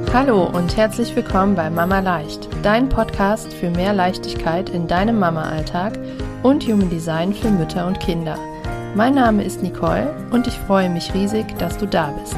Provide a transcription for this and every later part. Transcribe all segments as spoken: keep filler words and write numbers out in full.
Hallo und herzlich willkommen bei Mama Leicht, dein Podcast für mehr Leichtigkeit in deinem Mama-Alltag und Human Design für Mütter und Kinder. Mein Name ist Nicole und ich freue mich riesig, dass du da bist.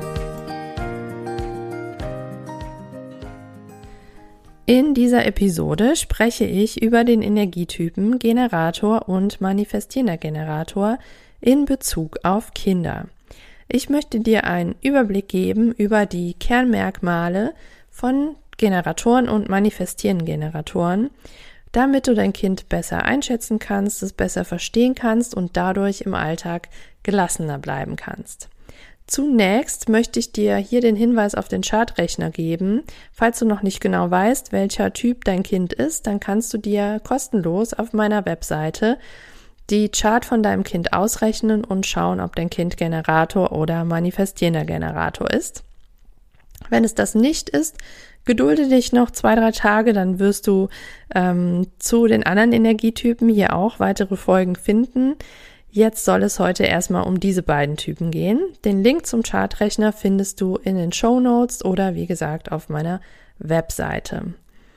In dieser Episode spreche ich über den Energietypen Generator und manifestierender Generator in Bezug auf Kinder. Ich möchte dir einen Überblick geben über die Kernmerkmale von Generatoren und manifestierenden Generatoren, damit du dein Kind besser einschätzen kannst, es besser verstehen kannst und dadurch im Alltag gelassener bleiben kannst. Zunächst möchte ich dir hier den Hinweis auf den Chartrechner geben. Falls du noch nicht genau weißt, welcher Typ dein Kind ist, dann kannst du dir kostenlos auf meiner Webseite die Chart von deinem Kind ausrechnen und schauen, ob dein Kind Generator oder manifestierender Generator ist. Wenn es das nicht ist, gedulde dich noch zwei, drei Tage, dann wirst du ähm, zu den anderen Energietypen hier auch weitere Folgen finden. Jetzt soll es heute erstmal um diese beiden Typen gehen. Den Link zum Chartrechner findest du in den Shownotes oder wie gesagt auf meiner Webseite.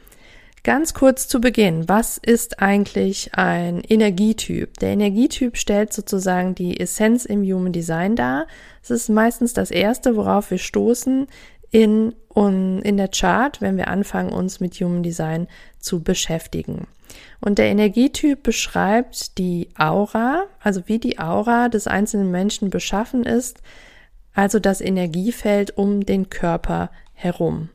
Ganz kurz zu Beginn, was ist eigentlich ein Energietyp? Der Energietyp stellt sozusagen die Essenz im Human Design dar. Es ist meistens das Erste, worauf wir stoßen in, in der Chart, wenn wir anfangen, uns mit Human Design zu beschäftigen. Und der Energietyp beschreibt die Aura, also wie die Aura des einzelnen Menschen beschaffen ist, also das Energiefeld um den Körper herum.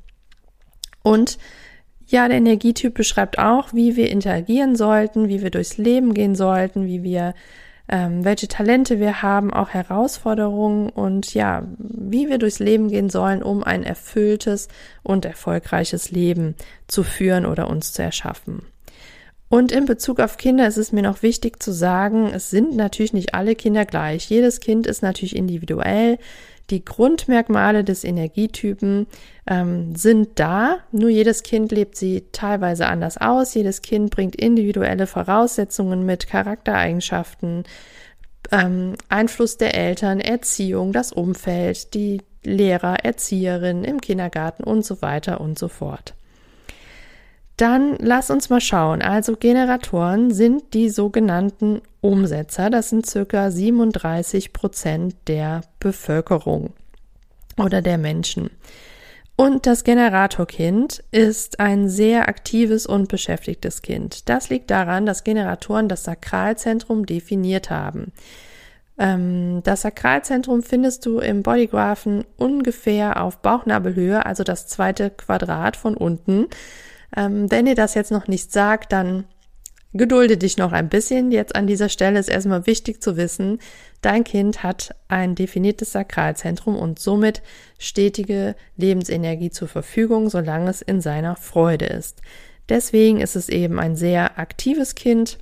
Und ja, der Energietyp beschreibt auch, wie wir interagieren sollten, wie wir durchs Leben gehen sollten, wie wir, ähm, welche Talente wir haben, auch Herausforderungen und ja, wie wir durchs Leben gehen sollen, um ein erfülltes und erfolgreiches Leben zu führen oder uns zu erschaffen. Und in Bezug auf Kinder ist es mir noch wichtig zu sagen, es sind natürlich nicht alle Kinder gleich. Jedes Kind ist natürlich individuell. Die Grundmerkmale des Energietypen ähm, sind da, nur jedes Kind lebt sie teilweise anders aus. Jedes Kind bringt individuelle Voraussetzungen mit, Charaktereigenschaften, ähm, Einfluss der Eltern, Erziehung, das Umfeld, die Lehrer, Erzieherinnen im Kindergarten und so weiter und so fort. Dann lass uns mal schauen. Also Generatoren sind die sogenannten Umsetzer. Das sind circa siebenunddreißig Prozent der Bevölkerung oder der Menschen. Und das Generatorkind ist ein sehr aktives und beschäftigtes Kind. Das liegt daran, dass Generatoren das Sakralzentrum definiert haben. Ähm, das Sakralzentrum findest du im Bodygraphen ungefähr auf Bauchnabelhöhe, also das zweite Quadrat von unten. Ähm, wenn dir das jetzt noch nicht sagt, dann gedulde dich noch ein bisschen. Jetzt an dieser Stelle ist erstmal wichtig zu wissen, dein Kind hat ein definiertes Sakralzentrum und somit stetige Lebensenergie zur Verfügung, solange es in seiner Freude ist. Deswegen ist es eben ein sehr aktives Kind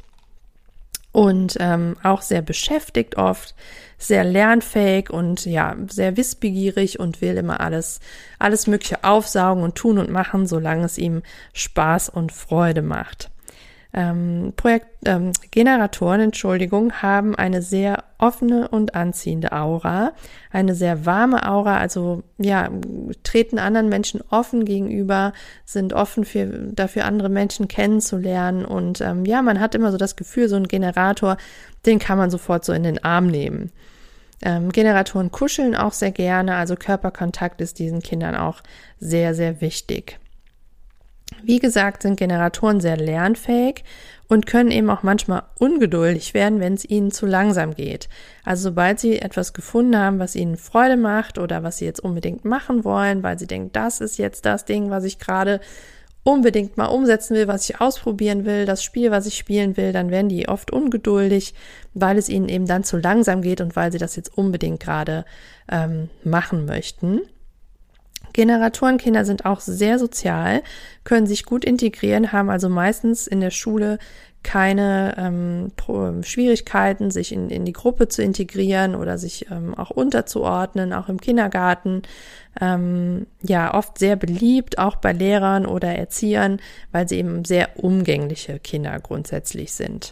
und ähm, auch sehr beschäftigt oft, sehr lernfähig und ja, sehr wissbegierig und will immer alles, alles Mögliche aufsaugen und tun und machen, solange es ihm Spaß und Freude macht. Ähm, Projekt, ähm, Generatoren, Entschuldigung, haben eine sehr offene und anziehende Aura, eine sehr warme Aura, also ja, treten anderen Menschen offen gegenüber, sind offen für, dafür, andere Menschen kennenzulernen und ähm, ja, man hat immer so das Gefühl, so ein Generator, den kann man sofort so in den Arm nehmen. Ähm, Generatoren kuscheln auch sehr gerne, also Körperkontakt ist diesen Kindern auch sehr, sehr wichtig. Wie gesagt, sind Generatoren sehr lernfähig und können eben auch manchmal ungeduldig werden, wenn es ihnen zu langsam geht. Also sobald sie etwas gefunden haben, was ihnen Freude macht oder was sie jetzt unbedingt machen wollen, weil sie denken, das ist jetzt das Ding, was ich gerade unbedingt mal umsetzen will, was ich ausprobieren will, das Spiel, was ich spielen will, dann werden die oft ungeduldig, weil es ihnen eben dann zu langsam geht und weil sie das jetzt unbedingt gerade ähm, machen möchten. Generatorenkinder sind auch sehr sozial, können sich gut integrieren, haben also meistens in der Schule keine ähm, Pro- Schwierigkeiten, sich in, in die Gruppe zu integrieren oder sich ähm, auch unterzuordnen, auch im Kindergarten. Ähm, ja, oft sehr beliebt, auch bei Lehrern oder Erziehern, weil sie eben sehr umgängliche Kinder grundsätzlich sind.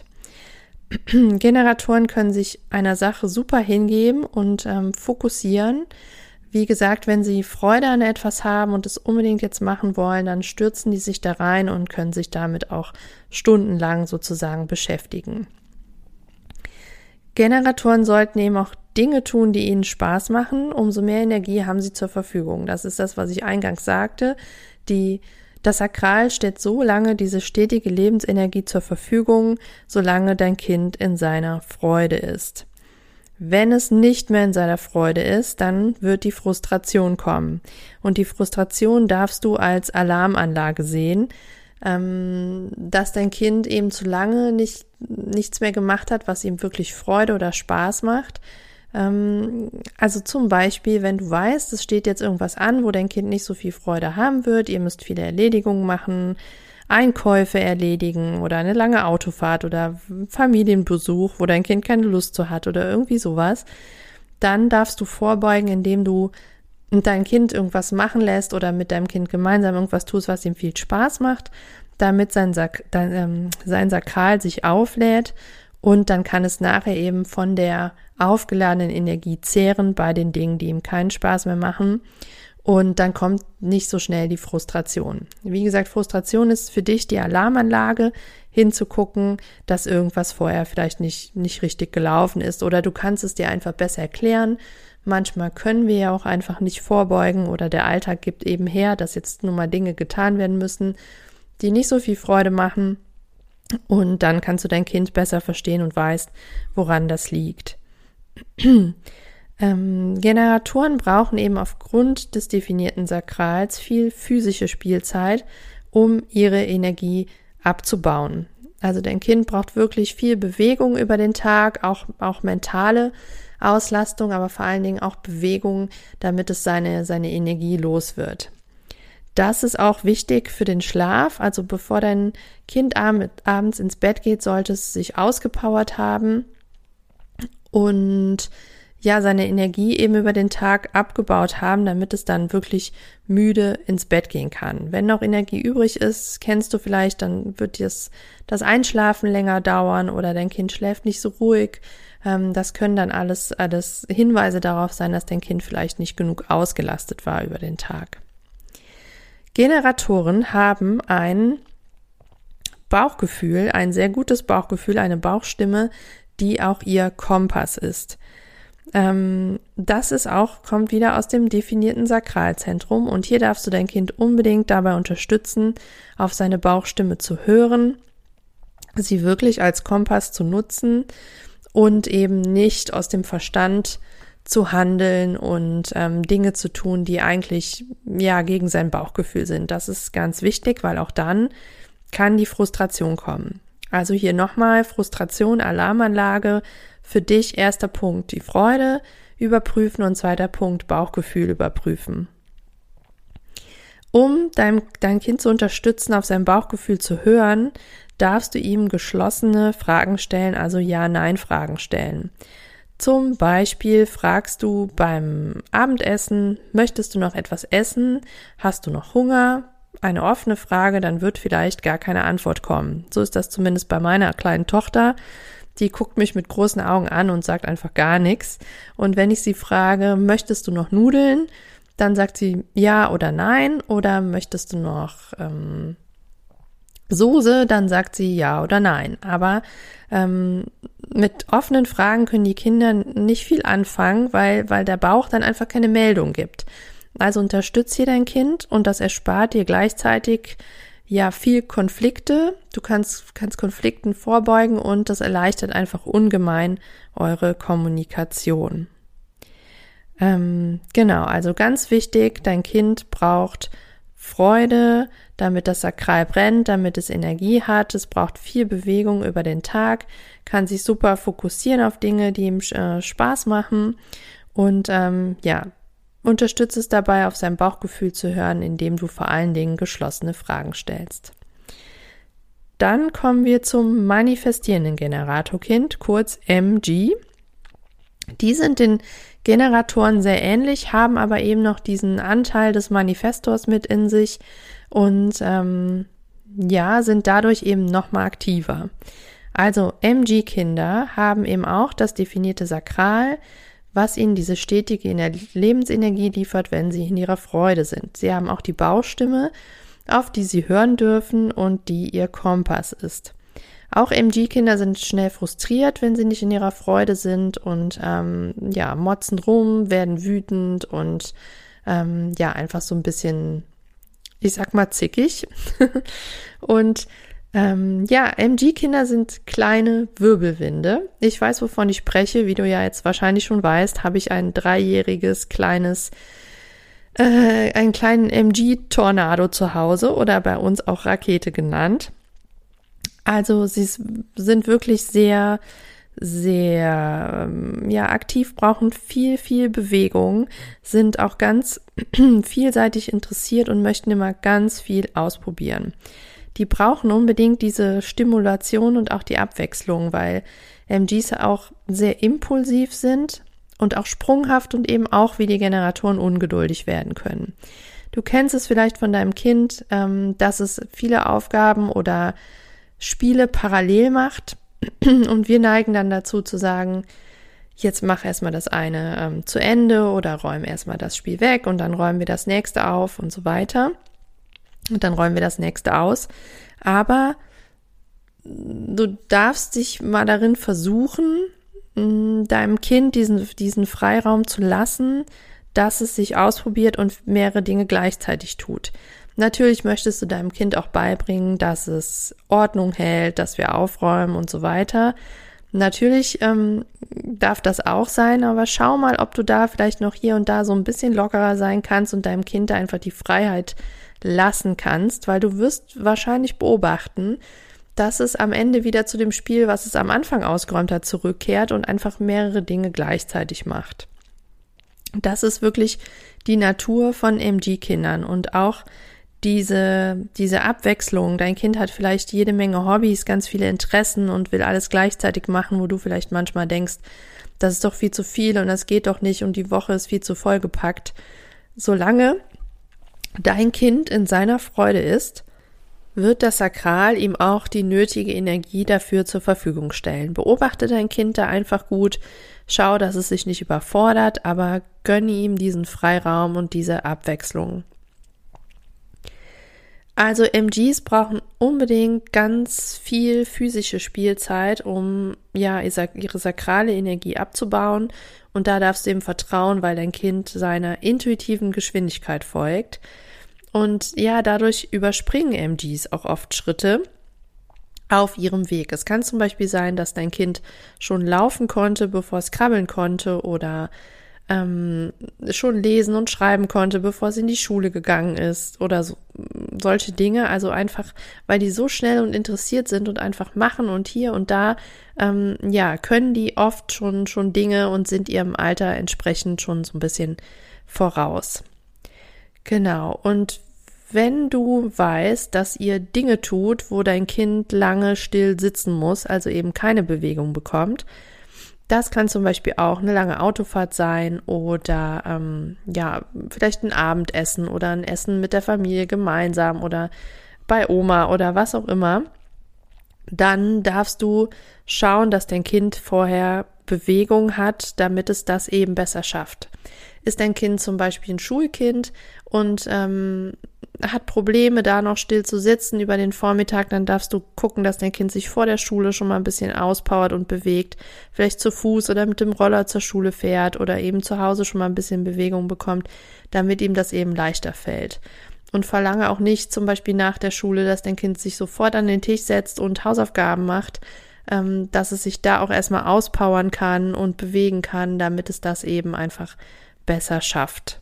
Generatoren können sich einer Sache super hingeben und ähm, fokussieren. Wie gesagt, wenn sie Freude an etwas haben und es unbedingt jetzt machen wollen, dann stürzen die sich da rein und können sich damit auch stundenlang sozusagen beschäftigen. Generatoren sollten eben auch Dinge tun, die ihnen Spaß machen. Umso mehr Energie haben sie zur Verfügung. Das ist das, was ich eingangs sagte. Die, das Sakral stellt so lange diese stetige Lebensenergie zur Verfügung, solange dein Kind in seiner Freude ist. Wenn es nicht mehr in seiner Freude ist, dann wird die Frustration kommen. Und die Frustration darfst du als Alarmanlage sehen, ähm, dass dein Kind eben zu lange nicht, nichts mehr gemacht hat, was ihm wirklich Freude oder Spaß macht. Ähm, also zum Beispiel, wenn du weißt, es steht jetzt irgendwas an, wo dein Kind nicht so viel Freude haben wird, ihr müsst viele Erledigungen machen, Einkäufe erledigen oder eine lange Autofahrt oder Familienbesuch, wo dein Kind keine Lust zu hat oder irgendwie sowas, dann darfst du vorbeugen, indem du mit deinem Kind irgendwas machen lässt oder mit deinem Kind gemeinsam irgendwas tust, was ihm viel Spaß macht, damit sein, Sak- dein, ähm, sein Sakral sich auflädt und dann kann es nachher eben von der aufgeladenen Energie zehren bei den Dingen, die ihm keinen Spaß mehr machen. Und dann kommt nicht so schnell die Frustration. Wie gesagt, Frustration ist für dich die Alarmanlage, hinzugucken, dass irgendwas vorher vielleicht nicht, nicht richtig gelaufen ist. Oder du kannst es dir einfach besser erklären. Manchmal können wir ja auch einfach nicht vorbeugen oder der Alltag gibt eben her, dass jetzt nun mal Dinge getan werden müssen, die nicht so viel Freude machen. Und dann kannst du dein Kind besser verstehen und weißt, woran das liegt. Ähm, Generatoren brauchen eben aufgrund des definierten Sakrals viel physische Spielzeit, um ihre Energie abzubauen. Also dein Kind braucht wirklich viel Bewegung über den Tag, auch, auch mentale Auslastung, aber vor allen Dingen auch Bewegung, damit es seine, seine Energie los wird. Das ist auch wichtig für den Schlaf. Also bevor dein Kind ab, abends ins Bett geht, sollte es sich ausgepowert haben und ja, seine Energie eben über den Tag abgebaut haben, damit es dann wirklich müde ins Bett gehen kann. Wenn noch Energie übrig ist, kennst du vielleicht, dann wird das, das Einschlafen länger dauern oder dein Kind schläft nicht so ruhig. Das können dann alles, alles Hinweise darauf sein, dass dein Kind vielleicht nicht genug ausgelastet war über den Tag. Generatoren haben ein Bauchgefühl, ein sehr gutes Bauchgefühl, eine Bauchstimme, die auch ihr Kompass ist. Ähm, das ist auch, kommt wieder aus dem definierten Sakralzentrum und hier darfst du dein Kind unbedingt dabei unterstützen, auf seine Bauchstimme zu hören, sie wirklich als Kompass zu nutzen und eben nicht aus dem Verstand zu handeln und ähm, Dinge zu tun, die eigentlich ja gegen sein Bauchgefühl sind. Das ist ganz wichtig, weil auch dann kann die Frustration kommen. Also hier nochmal Frustration, Alarmanlage, für dich erster Punkt die Freude überprüfen und zweiter Punkt Bauchgefühl überprüfen. Um dein, dein Kind zu unterstützen, auf sein Bauchgefühl zu hören, darfst du ihm geschlossene Fragen stellen, also Ja-Nein-Fragen stellen. Zum Beispiel fragst du beim Abendessen, möchtest du noch etwas essen? Hast du noch Hunger? Eine offene Frage, dann wird vielleicht gar keine Antwort kommen. So ist das zumindest bei meiner kleinen Tochter. Die guckt mich mit großen Augen an und sagt einfach gar nichts. Und wenn ich sie frage, möchtest du noch Nudeln? Dann sagt sie ja oder nein. Oder möchtest du noch ähm, Soße? Dann sagt sie ja oder nein. Aber ähm, mit offenen Fragen können die Kinder nicht viel anfangen, weil, weil der Bauch dann einfach keine Meldung gibt. Also unterstütze hier dein Kind und das erspart dir gleichzeitig ja viel Konflikte. Du kannst, kannst Konflikten vorbeugen und das erleichtert einfach ungemein eure Kommunikation. Ähm, genau, also ganz wichtig, dein Kind braucht Freude, damit das Sakral brennt, damit es Energie hat. Es braucht viel Bewegung über den Tag, kann sich super fokussieren auf Dinge, die ihm äh, Spaß machen und ähm, ja, unterstütze es dabei, auf sein Bauchgefühl zu hören, indem du vor allen Dingen geschlossene Fragen stellst. Dann kommen wir zum manifestierenden Generatorkind, kurz M G. Die sind den Generatoren sehr ähnlich, haben aber eben noch diesen Anteil des Manifestors mit in sich und ähm, ja, sind dadurch eben nochmal aktiver. Also M G-Kinder haben eben auch das definierte Sakral, was ihnen diese stetige Lebensenergie liefert, wenn sie in ihrer Freude sind. Sie haben auch die Bauchstimme, auf die sie hören dürfen und die ihr Kompass ist. Auch M G-Kinder sind schnell frustriert, wenn sie nicht in ihrer Freude sind und ähm, ja, motzen rum, werden wütend und ähm, ja, einfach so ein bisschen, ich sag mal, zickig. Und ähm, ja, M G-Kinder sind kleine Wirbelwinde. Ich weiß, wovon ich spreche. Wie du ja jetzt wahrscheinlich schon weißt, habe ich ein dreijähriges kleines äh, einen kleinen M G-Tornado zu Hause oder bei uns auch Rakete genannt. Also sie sind wirklich sehr, sehr ja, aktiv, brauchen viel, viel Bewegung, sind auch ganz vielseitig interessiert und möchten immer ganz viel ausprobieren. Die brauchen unbedingt diese Stimulation und auch die Abwechslung, weil M Gs auch sehr impulsiv sind und auch sprunghaft und eben auch wie die Generatoren ungeduldig werden können. Du kennst es vielleicht von deinem Kind, ähm, dass es viele Aufgaben oder Spiele parallel macht und wir neigen dann dazu zu sagen, jetzt mach erstmal das eine ähm, zu Ende oder räum erstmal das Spiel weg und dann räumen wir das nächste auf und so weiter und dann räumen wir das nächste aus. Aber du darfst dich mal darin versuchen, mh, deinem Kind diesen, diesen Freiraum zu lassen, dass es sich ausprobiert und mehrere Dinge gleichzeitig tut. Natürlich möchtest du deinem Kind auch beibringen, dass es Ordnung hält, dass wir aufräumen und so weiter. Natürlich ähm, darf das auch sein, aber schau mal, ob du da vielleicht noch hier und da so ein bisschen lockerer sein kannst und deinem Kind da einfach die Freiheit lassen kannst, weil du wirst wahrscheinlich beobachten, dass es am Ende wieder zu dem Spiel, was es am Anfang ausgeräumt hat, zurückkehrt und einfach mehrere Dinge gleichzeitig macht. Das ist wirklich die Natur von M G-Kindern und auch Diese, diese Abwechslung. Dein Kind hat vielleicht jede Menge Hobbys, ganz viele Interessen und will alles gleichzeitig machen, wo du vielleicht manchmal denkst, das ist doch viel zu viel und das geht doch nicht und die Woche ist viel zu vollgepackt. Solange dein Kind in seiner Freude ist, wird das Sakral ihm auch die nötige Energie dafür zur Verfügung stellen. Beobachte dein Kind da einfach gut, schau, dass es sich nicht überfordert, aber gönne ihm diesen Freiraum und diese Abwechslung. Also M Gs brauchen unbedingt ganz viel physische Spielzeit, um ja ihre sakrale Energie abzubauen und da darfst du ihm vertrauen, weil dein Kind seiner intuitiven Geschwindigkeit folgt und ja, dadurch überspringen M Gs auch oft Schritte auf ihrem Weg. Es kann zum Beispiel sein, dass dein Kind schon laufen konnte, bevor es krabbeln konnte oder Ähm, schon lesen und schreiben konnte, bevor sie in die Schule gegangen ist oder so, solche Dinge, also einfach, weil die so schnell und interessiert sind und einfach machen und hier und da, ähm, ja, können die oft schon, schon Dinge und sind ihrem Alter entsprechend schon so ein bisschen voraus. Genau, und wenn du weißt, dass ihr Dinge tut, wo dein Kind lange still sitzen muss, also eben keine Bewegung bekommt, das kann zum Beispiel auch eine lange Autofahrt sein oder ähm, ja, vielleicht ein Abendessen oder ein Essen mit der Familie gemeinsam oder bei Oma oder was auch immer. Dann darfst du schauen, dass dein Kind vorher Bewegung hat, damit es das eben besser schafft. Ist dein Kind zum Beispiel ein Schulkind und ähm, hat Probleme, da noch still zu sitzen über den Vormittag, dann darfst du gucken, dass dein Kind sich vor der Schule schon mal ein bisschen auspowert und bewegt, vielleicht zu Fuß oder mit dem Roller zur Schule fährt oder eben zu Hause schon mal ein bisschen Bewegung bekommt, damit ihm das eben leichter fällt. Und verlange auch nicht zum Beispiel nach der Schule, dass dein Kind sich sofort an den Tisch setzt und Hausaufgaben macht, ähm, dass es sich da auch erstmal auspowern kann und bewegen kann, damit es das eben einfach besser schafft.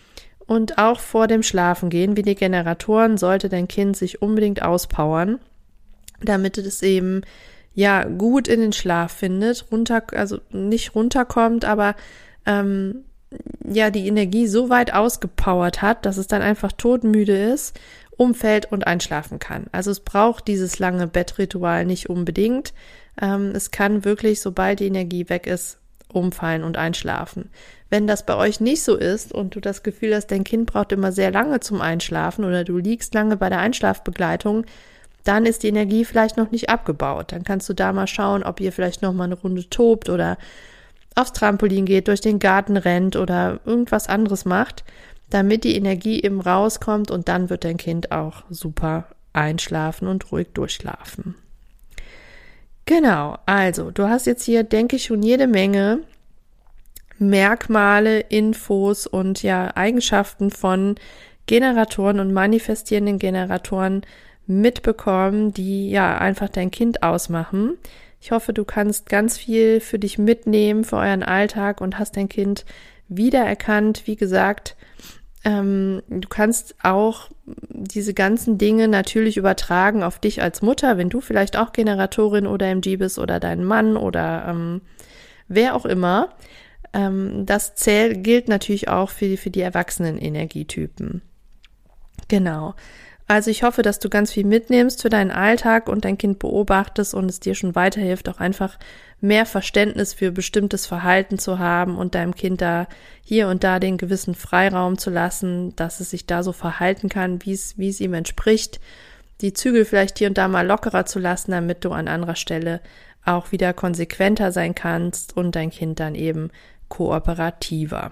Und auch vor dem Schlafengehen, wie die Generatoren, sollte dein Kind sich unbedingt auspowern, damit es eben ja gut in den Schlaf findet, runter, also nicht runterkommt, aber ähm, ja die Energie so weit ausgepowert hat, dass es dann einfach todmüde ist, umfällt und einschlafen kann. Also es braucht dieses lange Bettritual nicht unbedingt. Ähm, es kann wirklich, sobald die Energie weg ist, umfallen und einschlafen. Wenn das bei euch nicht so ist und du das Gefühl hast, dein Kind braucht immer sehr lange zum Einschlafen oder du liegst lange bei der Einschlafbegleitung, dann ist die Energie vielleicht noch nicht abgebaut. Dann kannst du da mal schauen, ob ihr vielleicht noch mal eine Runde tobt oder aufs Trampolin geht, durch den Garten rennt oder irgendwas anderes macht, damit die Energie eben rauskommt und dann wird dein Kind auch super einschlafen und ruhig durchschlafen. Genau, also du hast jetzt hier, denke ich, schon jede Menge Merkmale, Infos und ja Eigenschaften von Generatoren und manifestierenden Generatoren mitbekommen, die ja einfach dein Kind ausmachen. Ich hoffe, du kannst ganz viel für dich mitnehmen, für euren Alltag und hast dein Kind wiedererkannt. Wie gesagt, ähm, du kannst auch diese ganzen Dinge natürlich übertragen auf dich als Mutter, wenn du vielleicht auch Generatorin oder M G bist oder dein Mann oder ähm, wer auch immer. Ähm, das zählt, gilt natürlich auch für, für die erwachsenen Energietypen. Genau. Also ich hoffe, dass du ganz viel mitnimmst für deinen Alltag und dein Kind beobachtest und es dir schon weiterhilft, auch einfach mehr Verständnis für bestimmtes Verhalten zu haben und deinem Kind da hier und da den gewissen Freiraum zu lassen, dass es sich da so verhalten kann, wie es, wie es ihm entspricht. Die Zügel vielleicht hier und da mal lockerer zu lassen, damit du an anderer Stelle auch wieder konsequenter sein kannst und dein Kind dann eben kooperativer.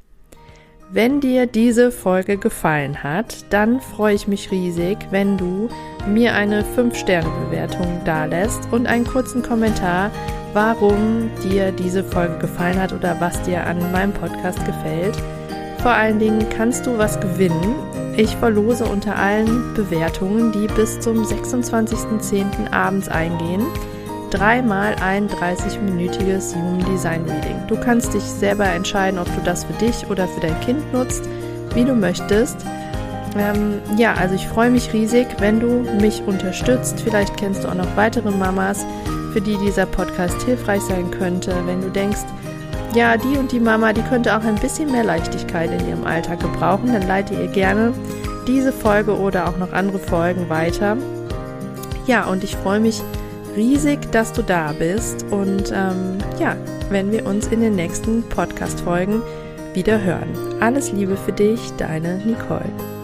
Wenn dir diese Folge gefallen hat, dann freue ich mich riesig, wenn du mir eine fünf Sterne Bewertung dalässt und einen kurzen Kommentar, warum dir diese Folge gefallen hat oder was dir an meinem Podcast gefällt. Vor allen Dingen kannst du was gewinnen. Ich verlose unter allen Bewertungen, die bis zum sechsundzwanzigsten zehnten abends eingehen, dreimal ein dreißig-minütiges Human Design Reading. Du kannst dich selber entscheiden, ob du das für dich oder für dein Kind nutzt, wie du möchtest. Ähm, ja, also ich freue mich riesig, wenn du mich unterstützt. Vielleicht kennst du auch noch weitere Mamas, für die dieser Podcast hilfreich sein könnte. Wenn du denkst, ja, die und die Mama, die könnte auch ein bisschen mehr Leichtigkeit in ihrem Alltag gebrauchen, dann leite ihr gerne diese Folge oder auch noch andere Folgen weiter. Ja, und ich freue mich riesig, dass du da bist und ähm, ja, wenn wir uns in den nächsten Podcast-Folgen wieder hören. Alles Liebe für dich, deine Nicole.